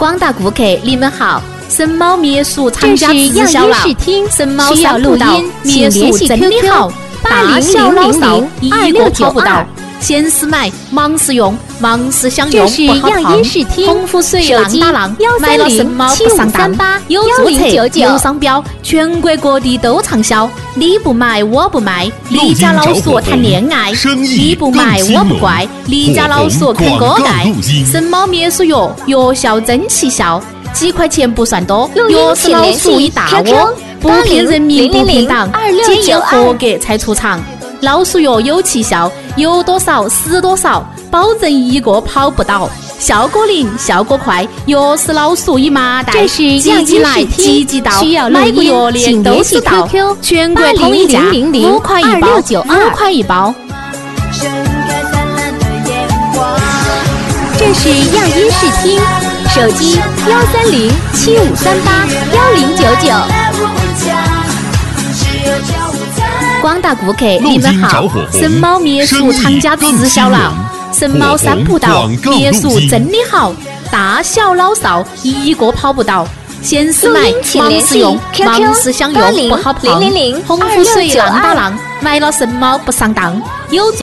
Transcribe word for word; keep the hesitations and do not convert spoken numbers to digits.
广大顾客，你们好！神猫灭鼠厂家直销了，神猫三步到，灭鼠真的好，大小老少一个跑不到。闲时买，忙时用，忙时享用，不好胖。洪湖水浪打浪，买了神猫不上当。有注册，有商标，全国各地都畅销。你不买我不卖，离家老鼠谈恋爱。你不买我不怪，离家老鼠啃锅盖。神猫灭鼠药，药效真奇效。几块钱不算多，药是老鼠一大窝，不骗人民不骗党，检验合格才出厂。老鼠药有奇效，有多少死多少，保证一个跑不倒。效果灵，效果快，药是老鼠一麻袋。 这是样积来积积到，买个药链都知道。全国统一价，五块一包，五块一包。 这是样医视听，手机幺三零七五三八幺零九九。 广大顾客，你们好！神猫灭鼠厂家直销了，神猫三步到，灭鼠真的好，大小老少一个跑不倒。闲时买，忙时用，忙时享用，不好胖。洪湖水浪打浪，买了神猫不上当。有